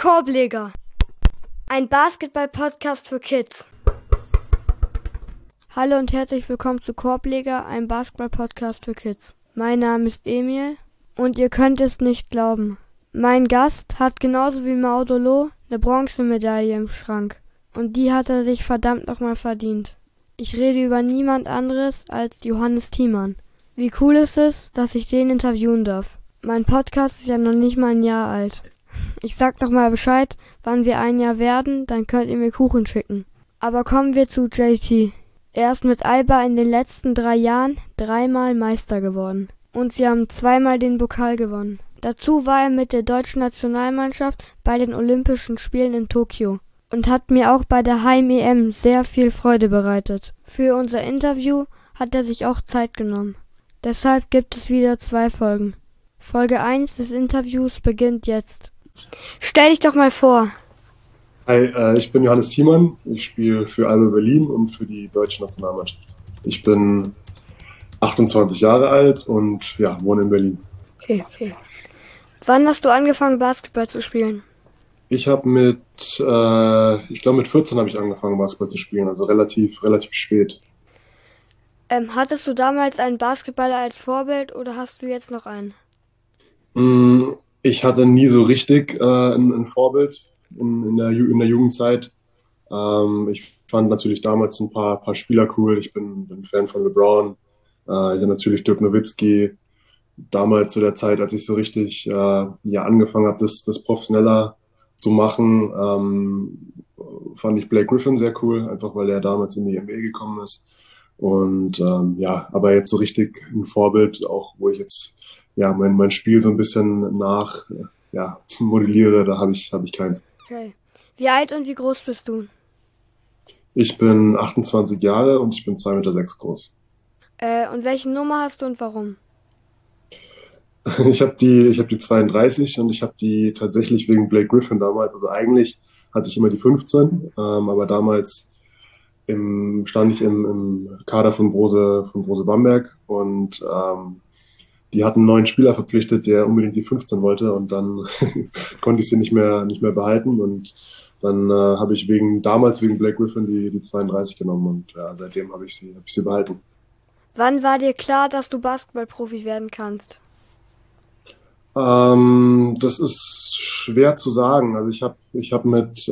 Korbleger, ein Basketball-Podcast für Kids. Hallo und herzlich willkommen zu Korbleger, ein Basketball-Podcast für Kids. Mein Name ist Emil und ihr könnt es nicht glauben. Mein Gast hat genauso wie Maudolo eine Bronzemedaille im Schrank und die hat er sich verdammt nochmal verdient. Ich rede über niemand anderes als Johannes Thiemann. Wie cool ist es, dass ich den interviewen darf. Mein Podcast ist ja noch nicht mal ein Jahr alt. Ich sag nochmal Bescheid, wann wir ein Jahr werden, dann könnt ihr mir Kuchen schicken. Aber kommen wir zu JT. Er ist mit Alba in den letzten 3 Jahren 3-mal Meister geworden. Und sie haben 2-mal den Pokal gewonnen. Dazu war er mit der deutschen Nationalmannschaft bei den Olympischen Spielen in Tokio. Und hat mir auch bei der Heim-EM sehr viel Freude bereitet. Für unser Interview hat er sich auch Zeit genommen. Deshalb gibt es wieder 2 Folgen. Folge 1 des Interviews beginnt jetzt. Stell dich doch mal vor. Hi, ich bin Johannes Thiemann. Ich spiele für Alba Berlin und für die deutsche Nationalmannschaft. Ich bin 28 Jahre alt und wohne in Berlin. Okay. Wann hast du angefangen, Basketball zu spielen? Ich habe mit 14 habe ich angefangen, Basketball zu spielen, also relativ spät. Hattest du damals einen Basketballer als Vorbild oder hast du jetzt noch einen? Ich hatte nie so richtig ein Vorbild in der Jugendzeit. Ich fand natürlich damals ein paar Spieler cool. Ich bin Fan von LeBron. Ich hatte natürlich Dirk Nowitzki. Damals zu der Zeit, als ich so richtig angefangen habe, das professioneller zu machen, fand ich Blake Griffin sehr cool, einfach weil er damals in die NBA gekommen ist. Und aber jetzt so richtig ein Vorbild, auch wo ich jetzt mein Spiel so ein bisschen modelliere, da habe ich keins. Okay. Wie alt und wie groß bist du? Ich bin 28 Jahre und ich bin 2,6 Meter groß. Und welche Nummer hast du und warum? Ich habe die 32 und ich habe die tatsächlich wegen Blake Griffin damals. Also eigentlich hatte ich immer die 15, aber damals stand ich im Kader von Brose Bamberg und die hatten einen neuen Spieler verpflichtet, der unbedingt die 15 wollte und dann konnte ich sie nicht mehr behalten und dann habe ich damals wegen Blake Griffin die 32 genommen und seitdem habe ich sie behalten. Wann war dir klar, dass du Basketballprofi werden kannst? Das ist schwer zu sagen. Also ich hab mit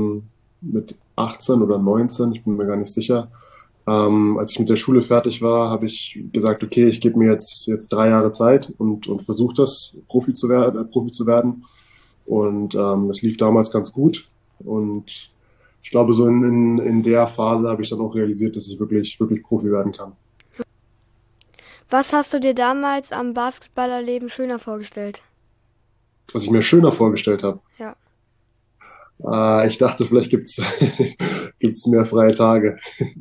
18 oder 19, ich bin mir gar nicht sicher, als ich mit der Schule fertig war, habe ich gesagt, okay, ich gebe mir jetzt 3 Jahre Zeit und versuche das, Profi zu werden. Und das lief damals ganz gut. Und ich glaube, so in der Phase habe ich dann auch realisiert, dass ich wirklich Profi werden kann. Was hast du dir damals am Basketballerleben schöner vorgestellt? Was ich mir schöner vorgestellt habe? Ja. Ich dachte, vielleicht gibt's mehr freie Tage.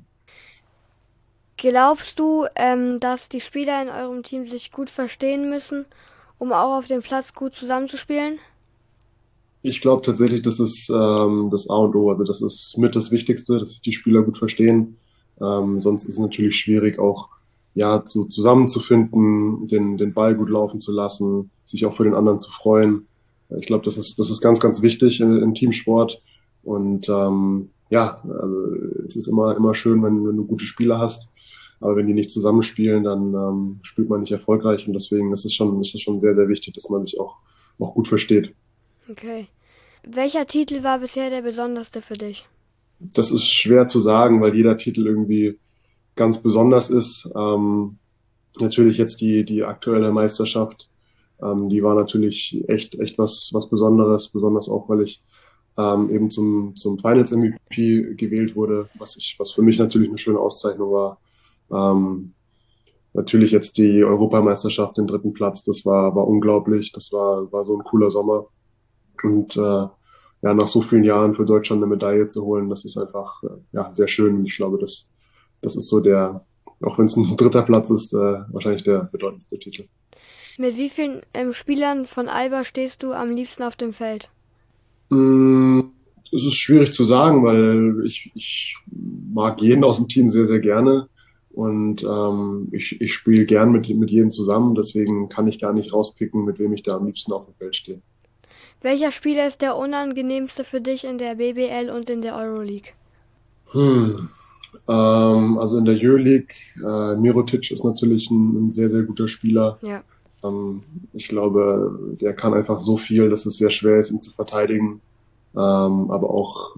Glaubst du, dass die Spieler in eurem Team sich gut verstehen müssen, um auch auf dem Platz gut zusammenzuspielen? Ich glaube tatsächlich, das ist das A und O. Also das ist mit das Wichtigste, dass sich die Spieler gut verstehen. Sonst ist es natürlich schwierig, auch zusammenzufinden, den Ball gut laufen zu lassen, sich auch für den anderen zu freuen. Ich glaube, das ist ganz, ganz wichtig im Teamsport. Und also es ist immer schön, wenn du gute Spieler hast. Aber wenn die nicht zusammenspielen, dann spielt man nicht erfolgreich. Und deswegen ist es schon sehr, sehr wichtig, dass man sich auch gut versteht. Okay. Welcher Titel war bisher der besonderste für dich? Das ist schwer zu sagen, weil jeder Titel irgendwie ganz besonders ist. Natürlich jetzt die aktuelle Meisterschaft, die war natürlich echt was Besonderes, besonders auch, weil ich eben zum Finals MVP gewählt wurde, was für mich natürlich eine schöne Auszeichnung war. Natürlich jetzt die Europameisterschaft, den 3. Platz, das war unglaublich, das war so ein cooler Sommer und nach so vielen Jahren für Deutschland eine Medaille zu holen, das ist einfach sehr schön und ich glaube, das ist so auch wenn es ein 3. Platz ist, wahrscheinlich der bedeutendste Titel. Mit wie vielen Spielern von Alba stehst du am liebsten auf dem Feld? Es ist schwierig zu sagen, weil ich mag jeden aus dem Team sehr, sehr gerne und ich spiele gern mit jedem zusammen, deswegen kann ich gar nicht rauspicken, mit wem ich da am liebsten auf dem Feld stehe. Welcher Spieler ist der unangenehmste für dich in der BBL und in der Euroleague? Hm. Also in der Euroleague, Mirotic ist natürlich ein sehr, sehr guter Spieler. Ja. Ich glaube, der kann einfach so viel, dass es sehr schwer ist, ihn zu verteidigen. Aber auch,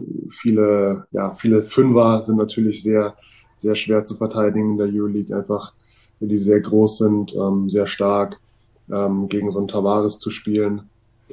viele Fünfer sind natürlich sehr, sehr schwer zu verteidigen in der Euroleague, einfach, weil die sehr groß sind, sehr stark. Gegen so einen Tavares zu spielen,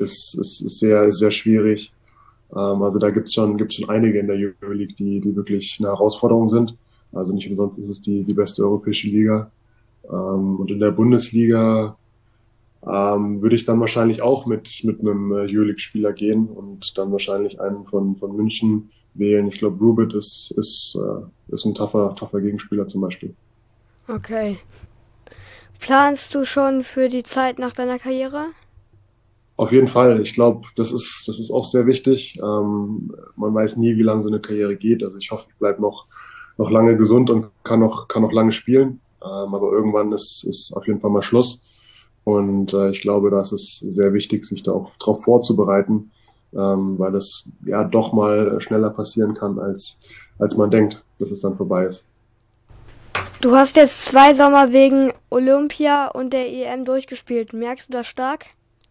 ist sehr schwierig. Also da gibt's schon einige in der Euroleague, die wirklich eine Herausforderung sind. Also nicht umsonst ist es die beste europäische Liga. Und in der Bundesliga würde ich dann wahrscheinlich auch mit einem Euroleague-Spieler gehen und dann wahrscheinlich einen von München wählen. Ich glaube, Rubit ist ein tougher Gegenspieler zum Beispiel. Okay. Planst du schon für die Zeit nach deiner Karriere? Auf jeden Fall. Ich glaube, das ist auch sehr wichtig. Man weiß nie, wie lange so eine Karriere geht. Also ich hoffe, ich bleibe noch lange gesund und kann noch lange spielen. Aber irgendwann ist auf jeden Fall mal Schluss. Und ich glaube, das ist sehr wichtig, sich da auch drauf vorzubereiten, weil das ja doch mal schneller passieren kann, als man denkt, dass es dann vorbei ist. Du hast jetzt 2 Sommer wegen Olympia und der EM durchgespielt. Merkst du das stark?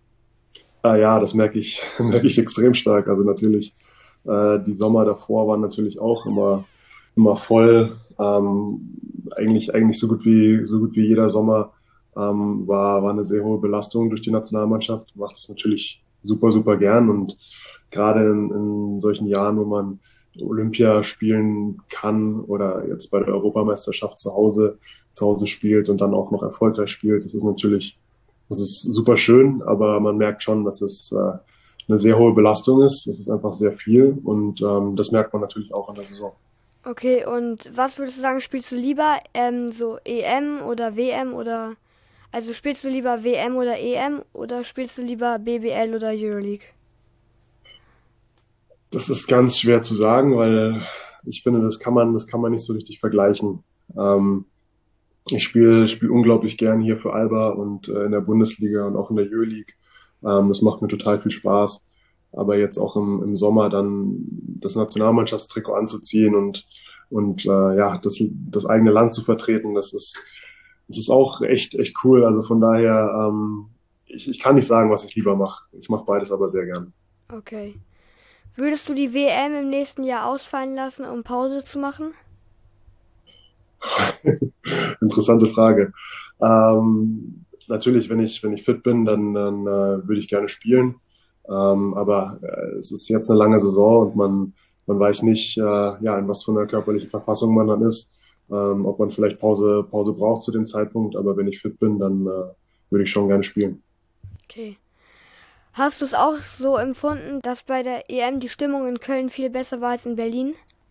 Ja, das merke ich, merke ich extrem stark. Also natürlich, die Sommer davor waren natürlich auch immer voll. Eigentlich so gut wie jeder Sommer war eine sehr hohe Belastung durch die Nationalmannschaft. Macht es natürlich super, super gern. Und gerade in solchen Jahren, wo man Olympia spielen kann oder jetzt bei der Europameisterschaft zu Hause spielt und dann auch noch erfolgreich spielt, das ist super schön, aber man merkt schon, dass es eine sehr hohe Belastung ist. Es ist einfach sehr viel und das merkt man natürlich auch in der Saison. Okay, und was würdest du sagen, spielst du lieber so EM oder WM oder also spielst du lieber WM oder EM oder spielst du lieber BBL oder Euroleague? Das ist ganz schwer zu sagen, weil ich finde, das kann man nicht so richtig vergleichen. Ähm, ich spiele unglaublich gern hier für Alba und in der Bundesliga und auch in der Euroleague. Das macht mir total viel Spaß. Aber jetzt auch im Sommer dann das Nationalmannschaftstrikot anzuziehen und ja, das eigene Land zu vertreten, das ist auch echt, echt cool. Also von daher, ich kann nicht sagen, was ich lieber mache. Ich mache beides aber sehr gern. Okay. Würdest du die WM im nächsten Jahr ausfallen lassen, um Pause zu machen? Interessante Frage. Natürlich, wenn ich fit bin, dann würde ich gerne spielen. Aber es ist jetzt eine lange Saison und man weiß nicht, ja, in was für einer körperlichen Verfassung man dann ist, ob man vielleicht Pause braucht zu dem Zeitpunkt. Aber wenn ich fit bin, dann würde ich schon gerne spielen. Okay. Hast du es auch so empfunden, dass bei der EM die Stimmung in Köln viel besser war als in Berlin?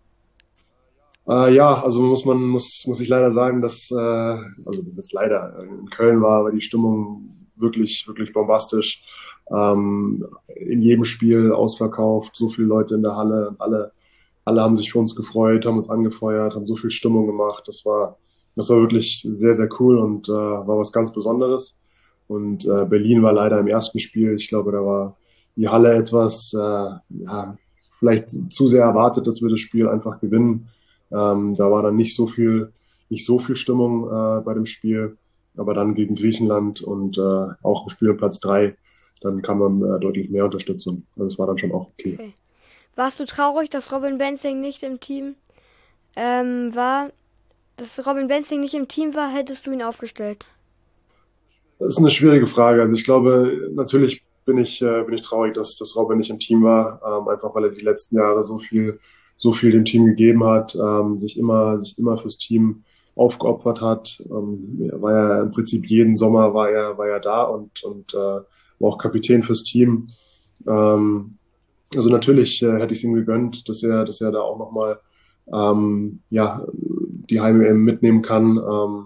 Ja, also muss ich leider sagen, also das leider, in Köln war die Stimmung wirklich, wirklich bombastisch. In jedem Spiel ausverkauft, so viele Leute in der Halle, und alle haben sich für uns gefreut, haben uns angefeuert, haben so viel Stimmung gemacht. Das war wirklich sehr, sehr cool und war was ganz Besonderes. Und Berlin war leider im ersten Spiel. Ich glaube, da war die Halle etwas, ja, vielleicht zu sehr erwartet, dass wir das Spiel einfach gewinnen. Da war dann nicht so viel Stimmung bei dem Spiel, aber dann gegen Griechenland und auch im Spiel um Platz 3, dann kam dann deutlich mehr Unterstützung. Also das war dann schon auch okay. Okay. Warst du traurig, dass Robin Benzing nicht im Team war? Dass Robin Benzing nicht im Team war, hättest du ihn aufgestellt. Das ist eine schwierige Frage. Also ich glaube, natürlich bin ich traurig, dass Robin nicht im Team war, einfach weil er die letzten Jahre so viel dem Team gegeben hat, sich immer fürs Team aufgeopfert hat. Er war ja im Prinzip jeden Sommer war er da und war auch Kapitän fürs Team. Also natürlich hätte ich es ihm gegönnt, dass er da auch nochmal ja, die Heim-EM mitnehmen kann.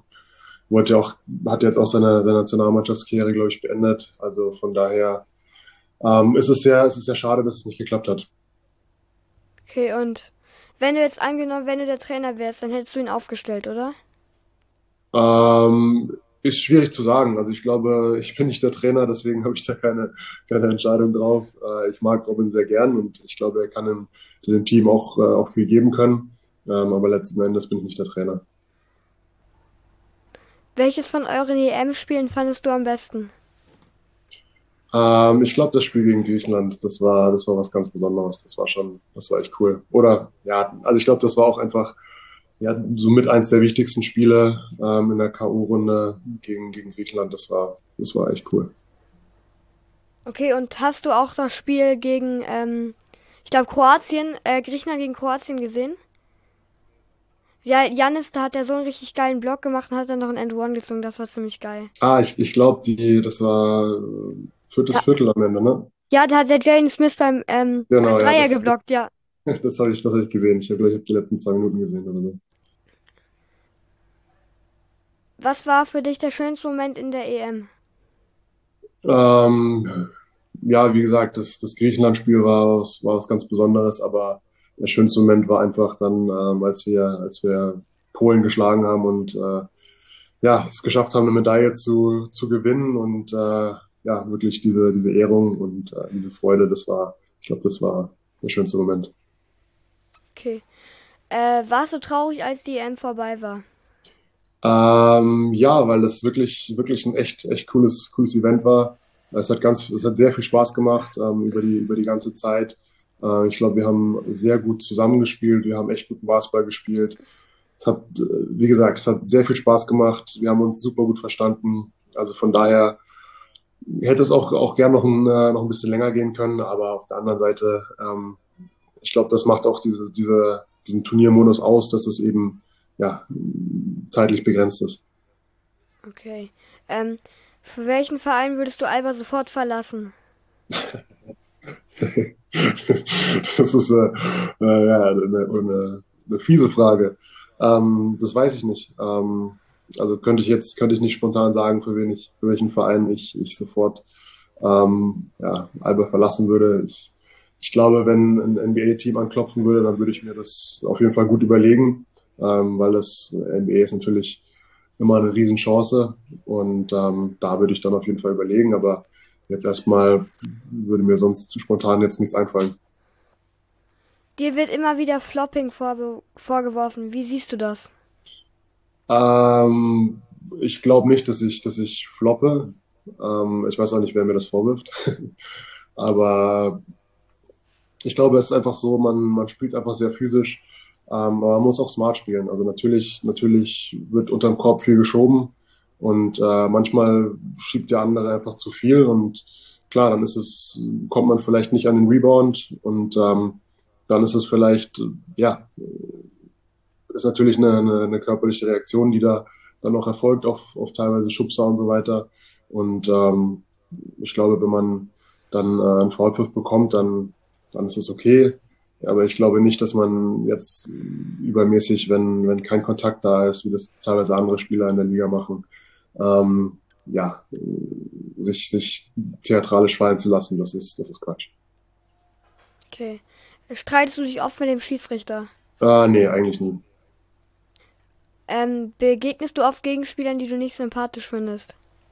Hat jetzt auch seine Nationalmannschaftskarriere, glaube ich, beendet. Also von daher ist es sehr schade, dass es nicht geklappt hat. Okay, und wenn du jetzt angenommen, wenn du der Trainer wärst, dann hättest du ihn aufgestellt, oder? Ähm, Ist schwierig zu sagen. Also ich glaube, ich bin nicht der Trainer, deswegen habe ich da keine Entscheidung drauf. Ich mag Robin sehr gern und ich glaube, er kann dem Team auch viel geben können. Aber letzten Endes bin ich nicht der Trainer. Welches von euren EM-Spielen fandest du am besten? Ich glaube, das Spiel gegen Griechenland, das war was ganz Besonderes. Das war echt cool. Oder ja, also ich glaube, das war auch einfach ja somit eins der wichtigsten Spiele in der K.O.-Runde gegen Griechenland. Das war echt cool. Okay, und hast du auch das Spiel gegen, ich glaube Griechenland gegen Kroatien gesehen? Ja, Jannis, da hat er so einen richtig geilen Block gemacht und hat dann noch ein End One gezogen, das war ziemlich geil. Ich glaube, das war viertes Ja, Viertel am Ende, ne? ja, da hat der Jalen Smith beim Genau, ja, Dreier geblockt, ja. das hab ich gesehen. Ich hab die letzten 2 Minuten gesehen oder so. Was war für dich der schönste Moment in der EM? Ähm, ja, wie gesagt, das Griechenland-Spiel war was ganz Besonderes, aber der schönste Moment war einfach dann, als wir Polen geschlagen haben und ja, es geschafft haben, eine Medaille zu gewinnen und ja, wirklich diese Ehrung und diese Freude, ich glaube, das war der schönste Moment. Okay. Warst du traurig, als die EM vorbei war? Ja, weil das wirklich ein echt cooles Event war. Es hat sehr viel Spaß gemacht, über die ganze Zeit. Ich glaube, wir haben sehr gut zusammengespielt. Wir haben echt guten Basketball gespielt. Wie gesagt, es hat sehr viel Spaß gemacht. Wir haben uns super gut verstanden. Also von daher hätte es auch gern noch ein bisschen länger gehen können. Aber auf der anderen Seite, ich glaube, das macht auch diesen Turniermodus aus, dass es eben ja, zeitlich begrenzt ist. Okay. Ähm, für welchen Verein würdest du Alba sofort verlassen? Das ist ja, eine fiese Frage. Das weiß ich nicht. Also könnte ich nicht spontan sagen, für welchen Verein ich sofort ja, Alba verlassen würde. Ich glaube, wenn ein NBA-Team anklopfen würde, dann würde ich mir das auf jeden Fall gut überlegen, weil das NBA ist natürlich immer eine Riesenchance und da würde ich dann auf jeden Fall überlegen, aber jetzt erstmal würde mir sonst spontan jetzt nichts einfallen. Dir wird immer wieder Flopping vorgeworfen. Wie siehst du das? Ähm, Ich glaube nicht, dass ich floppe. Ich weiß auch nicht, wer mir das vorwirft. Aber ich glaube, es ist einfach so, man spielt einfach sehr physisch, aber man muss auch smart spielen. Also natürlich wird unterm Korb viel geschoben und manchmal schiebt der andere einfach zu viel und klar, kommt man vielleicht nicht an den Rebound und dann ist es vielleicht, ja, ist natürlich eine körperliche Reaktion, die da dann auch erfolgt auf teilweise Schubser und so weiter. Und ich glaube, wenn man dann einen Foulpfiff bekommt, dann ist es okay. Aber ich glaube nicht, dass man jetzt übermäßig, wenn kein Kontakt da ist, wie das teilweise andere Spieler in der Liga machen, ja, sich theatralisch fallen zu lassen, das ist Quatsch. Okay. Streitest du dich oft mit dem Schiedsrichter? Nee, eigentlich nie. Begegnest du oft Gegenspielern, die du nicht sympathisch findest?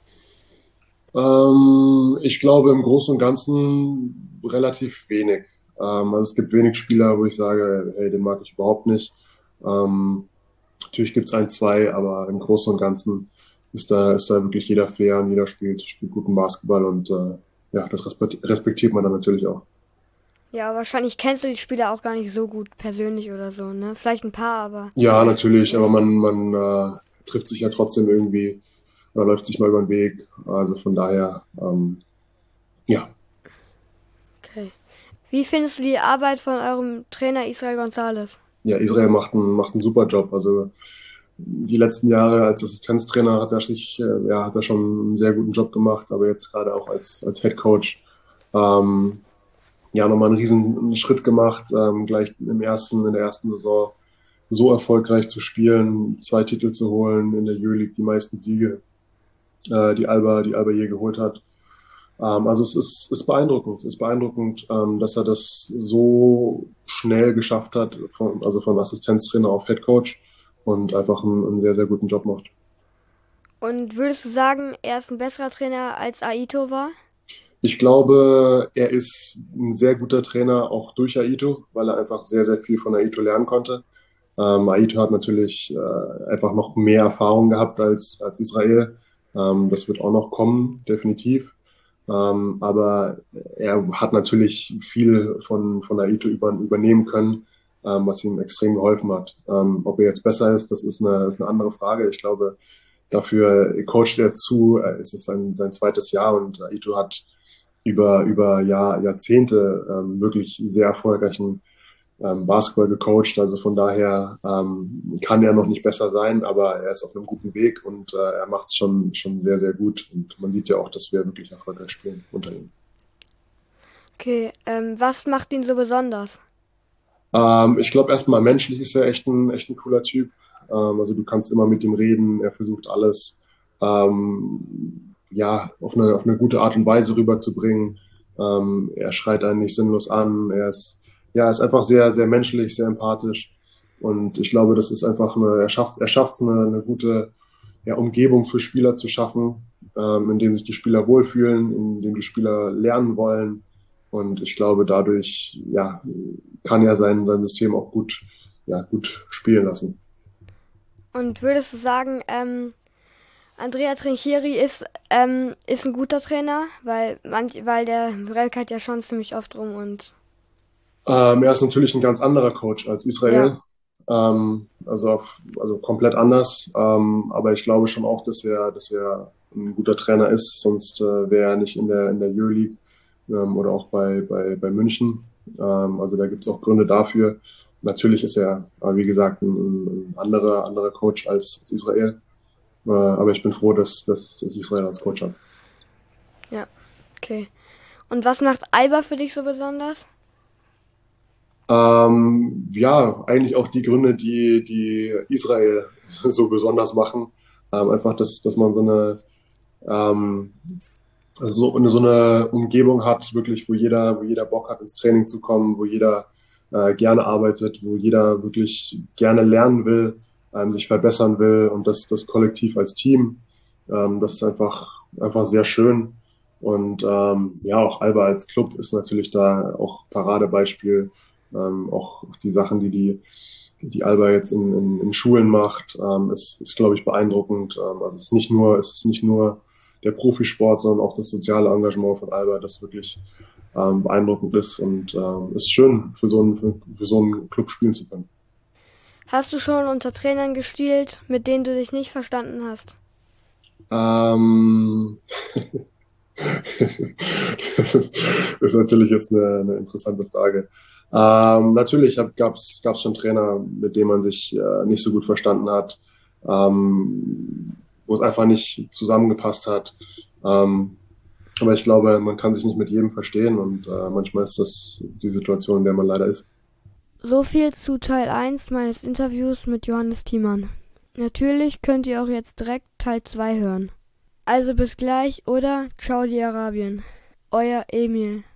Ich glaube im Großen und Ganzen relativ wenig. Also es gibt wenig Spieler, wo ich sage, hey, den mag ich überhaupt nicht. Natürlich gibt es ein, zwei, aber im Großen und Ganzen ist da wirklich jeder fair und jeder spielt guten Basketball und ja, das respektiert man dann natürlich auch. Ja, wahrscheinlich kennst du die Spieler auch gar nicht so gut persönlich oder so, ne? Vielleicht ein paar, aber Ja, natürlich, eher aber so. man trifft sich ja trotzdem irgendwie oder läuft sich mal über den Weg. Also von daher, ja. Okay. Wie findest du die Arbeit von eurem Trainer Israel Gonzalez? Ja, Israel macht einen super Job. Also die letzten Jahre als Assistenztrainer hat er schon einen sehr guten Job gemacht, aber jetzt gerade auch als Head Coach ähm, ja nochmal einen riesen Schritt gemacht, gleich in der ersten Saison so erfolgreich zu spielen, 2 Titel zu holen in der Euroleague, die meisten Siege, die Alba je geholt hat. Also ist beeindruckend, dass er das so schnell geschafft hat, also von Assistenztrainer auf Head Coach und einfach einen sehr, sehr guten Job macht. Und würdest du sagen, er ist ein besserer Trainer als Aito war? Ich glaube, er ist ein sehr guter Trainer, auch durch Aito, weil er einfach sehr, sehr viel von Aito lernen konnte. Aito hat natürlich einfach noch mehr Erfahrung gehabt als Israel. Das wird auch noch kommen, definitiv. Aber er hat natürlich viel von Aito übernehmen können, was ihm extrem geholfen hat. Ob er jetzt besser ist, das ist eine andere Frage. Ich glaube, dafür coacht er zu, es ist sein zweites Jahr und Aito hat über Jahrzehnte wirklich sehr erfolgreichen Basketball gecoacht. Also von daher kann er noch nicht besser sein, aber er ist auf einem guten Weg und er macht es schon sehr, sehr gut. Und man sieht ja auch, dass wir wirklich erfolgreich spielen unter ihm. Okay, was macht ihn so besonders? Ich glaube erstmal menschlich ist er echt ein cooler Typ. Also du kannst immer mit ihm reden, er versucht alles ja auf eine gute Art und Weise rüberzubringen. Er schreit einen nicht sinnlos an, er ist einfach sehr, sehr menschlich, sehr empathisch. Und ich glaube, das ist einfach er schafft es eine gute Umgebung für Spieler zu schaffen, in dem sich die Spieler wohlfühlen, in dem die Spieler lernen wollen. Und ich glaube, dadurch, kann er sein System auch gut spielen lassen. Und würdest du sagen, Andrea Trinchieri ist ein guter Trainer, weil der meckert ja schon ziemlich oft rum und Er ist natürlich ein ganz anderer Coach als ja. Israel. Also komplett anders. Aber ich glaube schon auch, dass er ein guter Trainer ist, sonst wäre er nicht in der Euroleague oder auch bei München. Also da gibt es auch Gründe dafür. Natürlich ist er, wie gesagt, ein anderer Coach als Israel. Aber ich bin froh, dass ich Israel als Coach habe. Ja, okay. Und was macht Alba für dich so besonders? Eigentlich auch die Gründe, die Israel so besonders machen. Einfach, dass man ähm, so eine Umgebung hat, wirklich, wo jeder Bock hat, ins Training zu kommen, wo jeder gerne arbeitet, wo jeder wirklich gerne lernen will, sich verbessern will und das Kollektiv als Team. Das ist einfach sehr schön. Und auch Alba als Club ist natürlich da auch Paradebeispiel. Auch die Sachen, die Alba jetzt in Schulen macht, ist glaube ich, beeindruckend. Also es ist nicht nur der Profisport, sondern auch das soziale Engagement von Alba, das wirklich beeindruckend ist und ist schön, für so einen Club spielen zu können. Hast du schon unter Trainern gespielt, mit denen du dich nicht verstanden hast? Ähm, das ist natürlich jetzt eine interessante Frage. Natürlich gab's schon Trainer, mit denen man sich nicht so gut verstanden hat, wo es einfach nicht zusammengepasst hat. Ähm, aber ich glaube, man kann sich nicht mit jedem verstehen und manchmal ist das die Situation, in der man leider ist. So viel zu Teil 1 meines Interviews mit Johannes Thiemann. Natürlich könnt ihr auch jetzt direkt Teil 2 hören. Also bis gleich oder Ciao, die Arabien. Euer Emil.